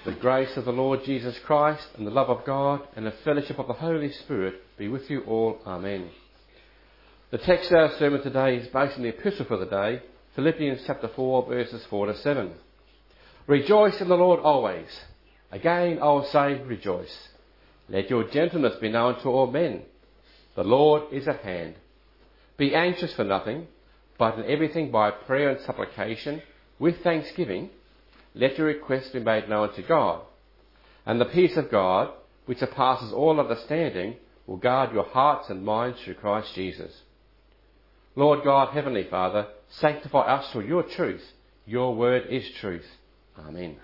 The grace of the Lord Jesus Christ and the love of God and the fellowship of the Holy Spirit be with you all. Amen. The text of our sermon today is based on the epistle for the day, Philippians chapter 4, verses 4 to 7. Rejoice in the Lord always. Again I will say rejoice. Let your gentleness be known to all men. The Lord is at hand. Be anxious for nothing, but in everything by prayer and supplication, with thanksgiving, let your requests be made known to God. And the peace of God, which surpasses all understanding, will guard your hearts and minds through Christ Jesus. Lord God, Heavenly Father, sanctify us through your truth. Your word is truth. Amen.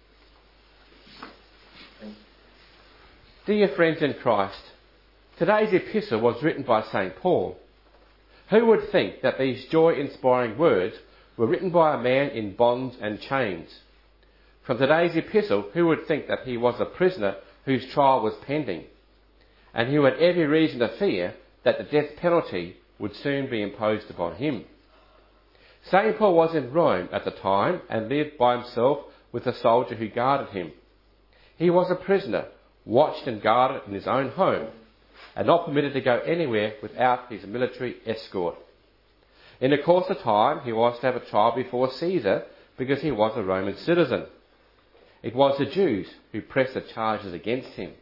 Dear friends in Christ, today's epistle was written by St. Paul. Who would think that these joy-inspiring words were written by a man in bonds and chains? From today's epistle, who would think that he was a prisoner whose trial was pending, and who had every reason to fear that the death penalty would soon be imposed upon him? St. Paul was in Rome at the time and lived by himself with a soldier who guarded him. He was a prisoner, watched and guarded in his own home, and not permitted to go anywhere without his military escort. In the course of time, he was to have a trial before Caesar because he was a Roman citizen. It was the Jews who pressed the charges against him.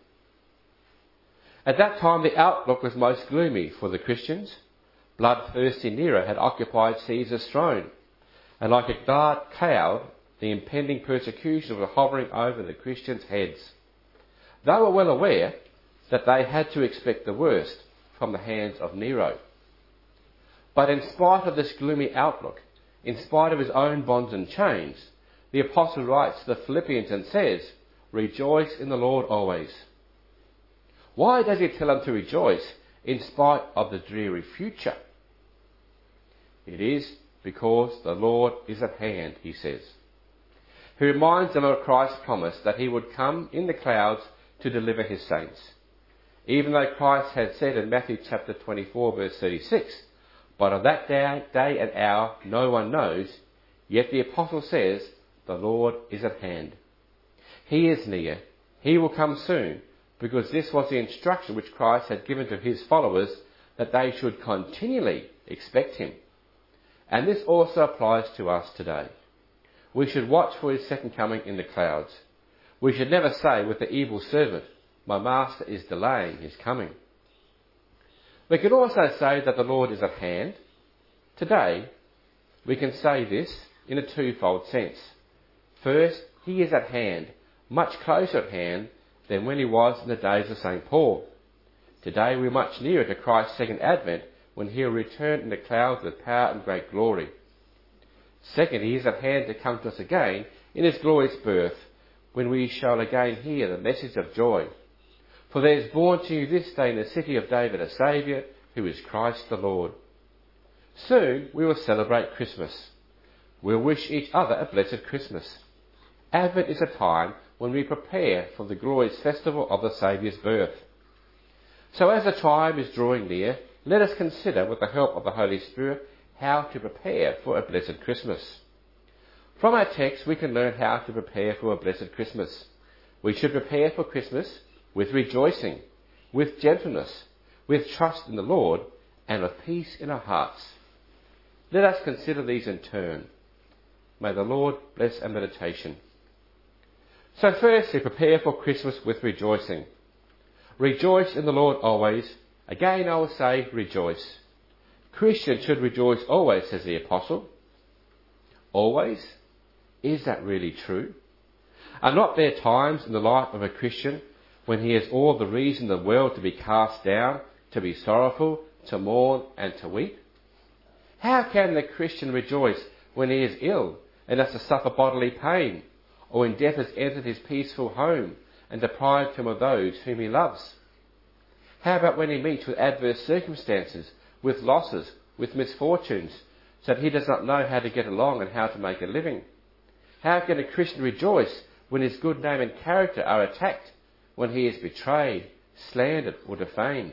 At that time, the outlook was most gloomy for the Christians. Bloodthirsty Nero had occupied Caesar's throne, and like a dark cloud, the impending persecution was hovering over the Christians' heads. They were well aware that they had to expect the worst from the hands of Nero. But in spite of this gloomy outlook, in spite of his own bonds and chains, the Apostle writes to the Philippians and says, "Rejoice in the Lord always." Why does he tell them to rejoice in spite of the dreary future? It is because the Lord is at hand, he says. He reminds them of Christ's promise that he would come in the clouds to deliver his saints. Even though Christ had said in Matthew chapter 24 verse 36, "But of that day and hour no one knows," yet the Apostle says, the Lord is at hand. He is near. He will come soon, because this was the instruction which Christ had given to his followers, that they should continually expect him. And this also applies to us today. We should watch for his second coming in the clouds. We should never say with the evil servant, "My master is delaying his coming." We can also say that the Lord is at hand. Today, we can say this in a twofold sense. First, he is at hand, much closer at hand than when he was in the days of St. Paul. Today we're much nearer to Christ's second advent, when he will return in the clouds with power and great glory. Second, he is at hand to come to us again in his glorious birth, when we shall again hear the message of joy. For there is born to you this day in the city of David a Saviour, who is Christ the Lord. Soon we will celebrate Christmas. We'll wish each other a blessed Christmas. Advent is a time when we prepare for the glorious festival of the Saviour's birth. So as the time is drawing near, let us consider, with the help of the Holy Spirit, how to prepare for a blessed Christmas. From our text, we can learn how to prepare for a blessed Christmas. We should prepare for Christmas with rejoicing, with gentleness, with trust in the Lord, and with peace in our hearts. Let us consider these in turn. May the Lord bless our meditation. So firstly, prepare for Christmas with rejoicing. Rejoice in the Lord always. Again I will say, rejoice. Christians should rejoice always, says the Apostle. Always? Is that really true? Are not there times in the life of a Christian when he has all the reason in the world to be cast down, to be sorrowful, to mourn and to weep? How can the Christian rejoice when he is ill and has to suffer bodily pain, or when death has entered his peaceful home and deprived him of those whom he loves? How about when he meets with adverse circumstances, with losses, with misfortunes, so that he does not know how to get along and how to make a living? How can a Christian rejoice when his good name and character are attacked, when he is betrayed, slandered or defamed?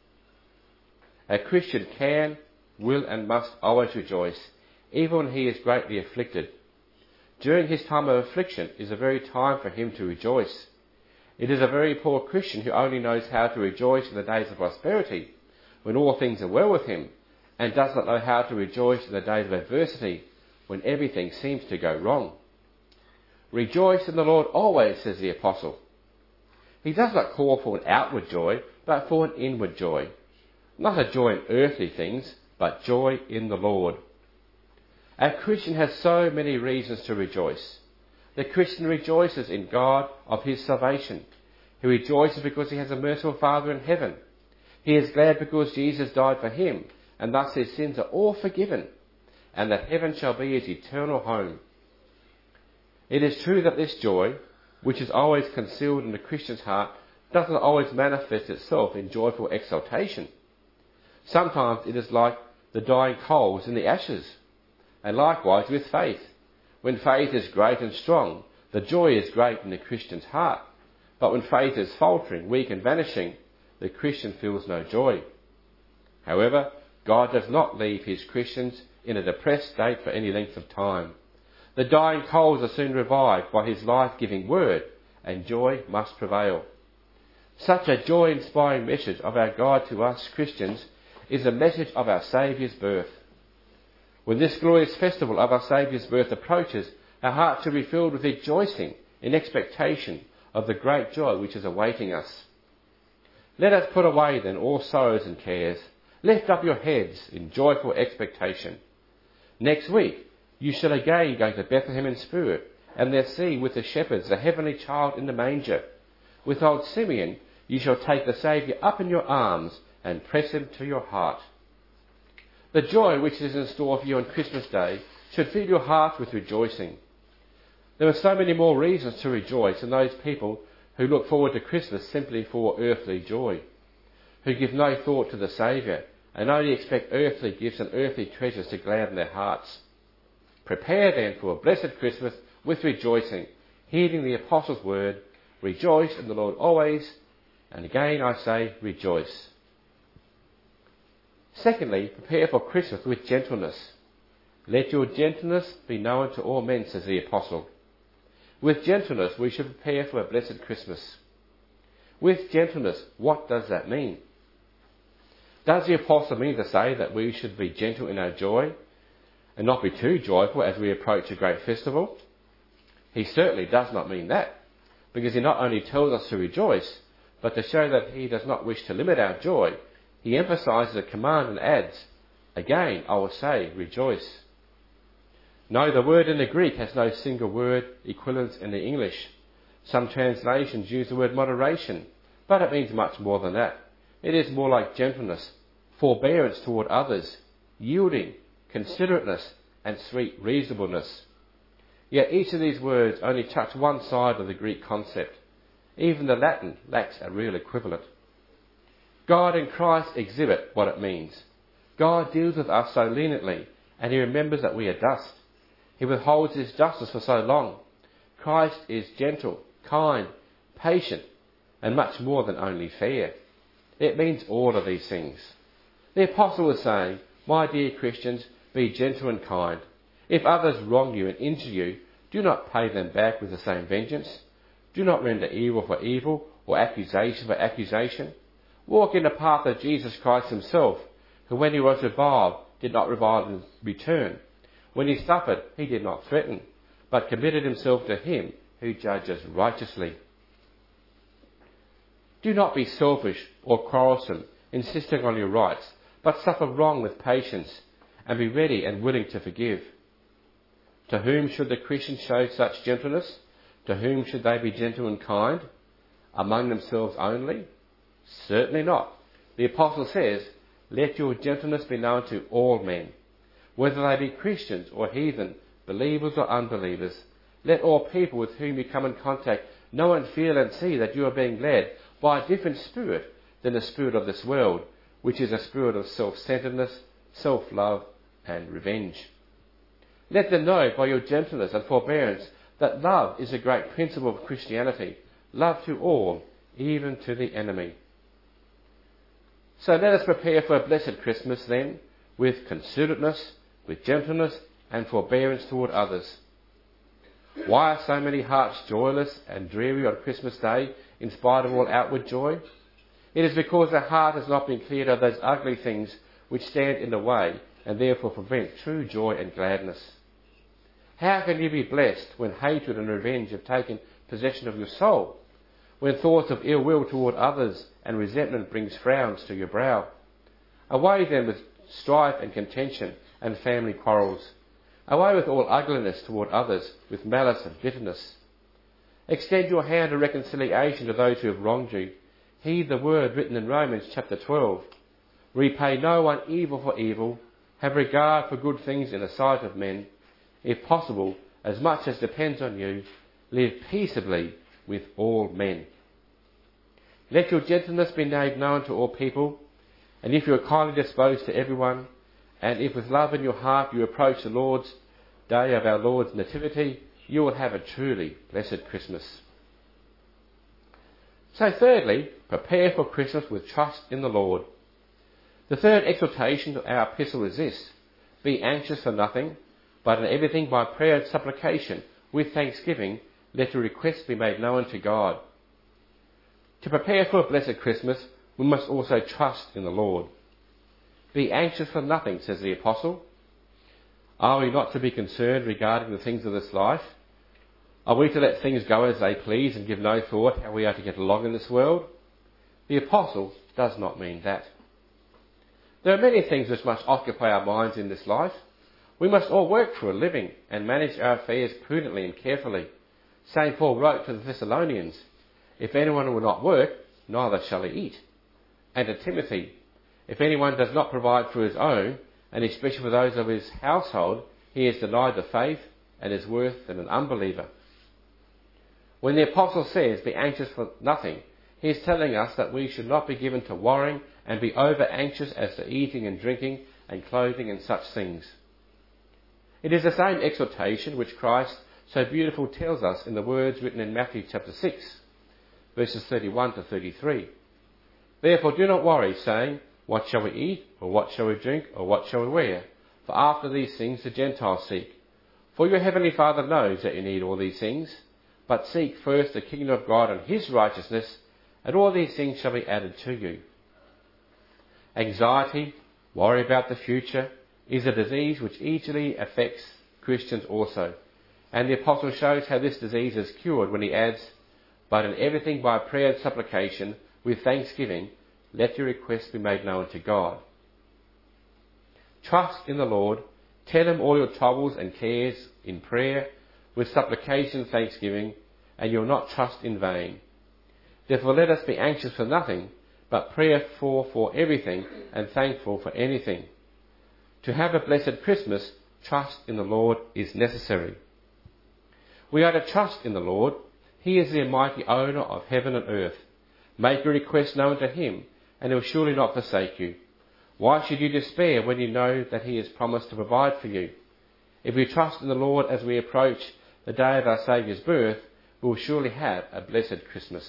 A Christian can, will and must always rejoice, even when he is greatly afflicted. during his time of affliction is a very time for him to rejoice. It is a very poor Christian who only knows how to rejoice in the days of prosperity, when all things are well with him, and does not know how to rejoice in the days of adversity, when everything seems to go wrong. Rejoice in the Lord always, says the apostle. He does not call for an outward joy, but for an inward joy. Not a joy in earthly things, but joy in the Lord. A Christian has so many reasons to rejoice. The Christian rejoices in God of his salvation. He rejoices because he has a merciful Father in heaven. He is glad because Jesus died for him, and thus his sins are all forgiven, and that heaven shall be his eternal home. It is true that this joy, which is always concealed in the Christian's heart, does not always manifest itself in joyful exultation. Sometimes it is like the dying coals in the ashes, and likewise with faith. When faith is great and strong, the joy is great in the Christian's heart. But when faith is faltering, weak and vanishing, the Christian feels no joy. However, God does not leave his Christians in a depressed state for any length of time. The dying coals are soon revived by his life-giving word, and joy must prevail. Such a joy-inspiring message of our God to us Christians is a message of our Saviour's birth. When this glorious festival of our Saviour's birth approaches, our hearts should be filled with rejoicing in expectation of the great joy which is awaiting us. Let us put away then all sorrows and cares. Lift up your heads in joyful expectation. Next week you shall again go to Bethlehem in spirit, and there see with the shepherds the heavenly child in the manger. With old Simeon you shall take the Saviour up in your arms and press him to your heart. The joy which is in store for you on Christmas Day should fill your heart with rejoicing. There are so many more reasons to rejoice than those people who look forward to Christmas simply for earthly joy, who give no thought to the Saviour and only expect earthly gifts and earthly treasures to gladden their hearts. Prepare then for a blessed Christmas with rejoicing, heeding the Apostles' word, rejoice in the Lord always, and again I say rejoice. Secondly, prepare for Christmas with gentleness. Let your gentleness be known to all men, says the Apostle. With gentleness we should prepare for a blessed Christmas. With gentleness, what does that mean? Does the Apostle mean to say that we should be gentle in our joy and not be too joyful as we approach a great festival? He certainly does not mean that, because he not only tells us to rejoice, but to show that he does not wish to limit our joy, he emphasises a command and adds, again I will say, rejoice. No, the word in the Greek has no single word equivalent in the English. Some translations use the word moderation, but it means much more than that. It is more like gentleness, forbearance toward others, yielding, considerateness, and sweet reasonableness. Yet each of these words only touch one side of the Greek concept. Even the Latin lacks a real equivalent. God and Christ exhibit what it means. God deals with us so leniently, and he remembers that we are dust. He withholds his justice for so long. Christ is gentle, kind, patient, and much more than only fair. It means all of these things. The Apostle was saying, my dear Christians, be gentle and kind. If others wrong you and injure you, do not pay them back with the same vengeance. Do not render evil for evil or accusation for accusation. Walk in the path of Jesus Christ himself, who when he was reviled, did not revile in return. When he suffered, he did not threaten, but committed himself to him who judges righteously. Do not be selfish or quarrelsome, insisting on your rights, but suffer wrong with patience, and be ready and willing to forgive. To whom should the Christians show such gentleness? To whom should they be gentle and kind? Among themselves only? Certainly not. The Apostle says, let your gentleness be known to all men, whether they be Christians or heathen, believers or unbelievers. Let all people with whom you come in contact know and feel and see that you are being led by a different spirit than the spirit of this world, which is a spirit of self-centeredness, self-love and revenge. Let them know by your gentleness and forbearance that love is a great principle of Christianity, love to all, even to the enemy. So let us prepare for a blessed Christmas then, with considerateness, with gentleness and forbearance toward others. Why are so many hearts joyless and dreary on Christmas Day in spite of all outward joy? It is because the heart has not been cleared of those ugly things which stand in the way and therefore prevent true joy and gladness. How can you be blessed when hatred and revenge have taken possession of your soul, when thoughts of ill will toward others and resentment brings frowns to your brow? Away then with strife and contention and family quarrels. Away with all ugliness toward others, with malice and bitterness. Extend your hand of reconciliation to those who have wronged you. Heed the word written in Romans chapter 12. Repay no one evil for evil. Have regard for good things in the sight of men. If possible, as much as depends on you, live peaceably with all men. Let your gentleness be made known to all people, and if you are kindly disposed to everyone, and if with love in your heart you approach the Lord's day of our Lord's nativity, you will have a truly blessed Christmas. So thirdly, prepare for Christmas with trust in the Lord. The third exhortation to our epistle is this: be anxious for nothing, but in everything by prayer and supplication, with thanksgiving, let your requests be made known to God. To prepare for a blessed Christmas, we must also trust in the Lord. Be anxious for nothing, says the Apostle. Are we not to be concerned regarding the things of this life? Are we to let things go as they please and give no thought how we are to get along in this world? The Apostle does not mean that. There are many things which must occupy our minds in this life. We must all work for a living and manage our affairs prudently and carefully. St. Paul wrote to the Thessalonians, if anyone will not work, neither shall he eat. And to Timothy, if anyone does not provide for his own, and especially for those of his household, he has denied the faith and is worse than an unbeliever. When the Apostle says, be anxious for nothing, he is telling us that we should not be given to worrying and be over anxious as to eating and drinking and clothing and such things. It is the same exhortation which Christ so beautifully tells us in the words written in Matthew chapter 6, verses 31 to 33. Therefore do not worry, saying, what shall we eat, or what shall we drink, or what shall we wear? For after these things the Gentiles seek. For your heavenly Father knows that you need all these things. But seek first the kingdom of God and his righteousness, and all these things shall be added to you. Anxiety, worry about the future, is a disease which easily affects Christians also. And the Apostle shows how this disease is cured when he adds, but in everything by prayer and supplication, with thanksgiving, let your requests be made known to God. Trust in the Lord, tell him all your troubles and cares in prayer, with supplication and thanksgiving, and you will not trust in vain. Therefore let us be anxious for nothing, but prayerful for everything, and thankful for anything. To have a blessed Christmas, trust in the Lord is necessary. We are to trust in the Lord. He is the almighty owner of heaven and earth. Make your request known to him, and he will surely not forsake you. Why should you despair when you know that he has promised to provide for you? If we trust in the Lord as we approach the day of our Saviour's birth, we will surely have a blessed Christmas.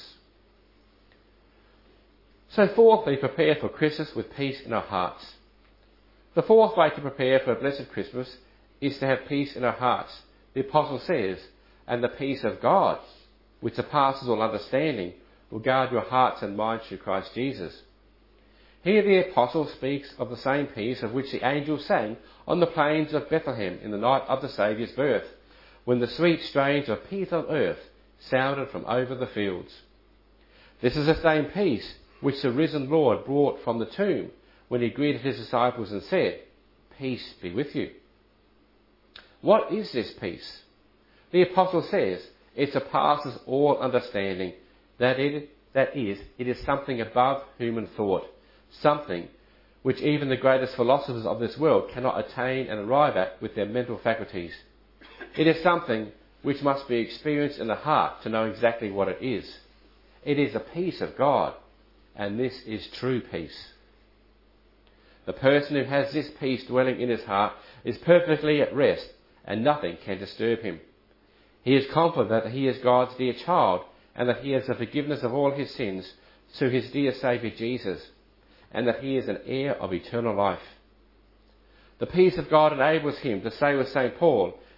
So fourthly, prepare for Christmas with peace in our hearts. The fourth way to prepare for a blessed Christmas is to have peace in our hearts. The Apostle says, and the peace of God, which surpasses all understanding, will guard your hearts and minds through Christ Jesus. Here the Apostle speaks of the same peace of which the angels sang on the plains of Bethlehem in the night of the Saviour's birth, when the sweet strains of peace on earth sounded from over the fields. This is the same peace which the risen Lord brought from the tomb when he greeted his disciples and said, peace be with you. What is this peace? The Apostle says it surpasses all understanding, that is, it is something above human thought, something which even the greatest philosophers of this world cannot attain and arrive at with their mental faculties. It is something which must be experienced in the heart to know exactly what it is. It is the peace of God, and this is true peace. The person who has this peace dwelling in his heart is perfectly at rest, and nothing can disturb him. He is confident that he is God's dear child, and that he has the forgiveness of all his sins through his dear Saviour Jesus, and that he is an heir of eternal life. The peace of God enables him to say with St. Paul,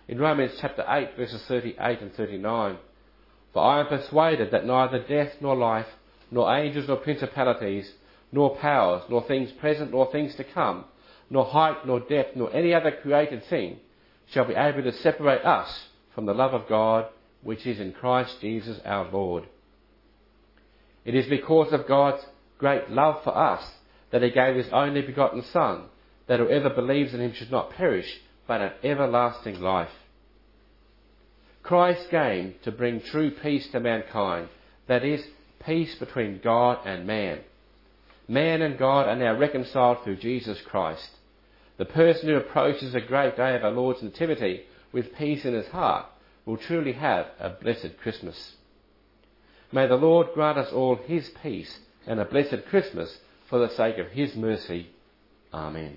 in Romans chapter 8, verses 38 and 39. For I am persuaded that neither death nor life, nor angels nor principalities, nor powers, nor things present nor things to come, nor height nor depth, nor any other created thing shall be able to separate us from the love of God which is in Christ Jesus our Lord. It is because of God's great love for us that he gave his only begotten Son, that whoever believes in him should not perish, but have everlasting life. Christ came to bring true peace to mankind, that is, peace between God and man. Man and God are now reconciled through Jesus Christ. The person who approaches the great day of our Lord's Nativity with peace in his heart will truly have a blessed Christmas. May the Lord grant us all his peace and a blessed Christmas for the sake of his mercy. Amen.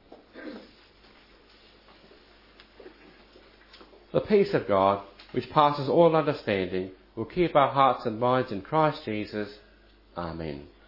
The peace of God, which passes all understanding, will keep our hearts and minds in Christ Jesus. Amen.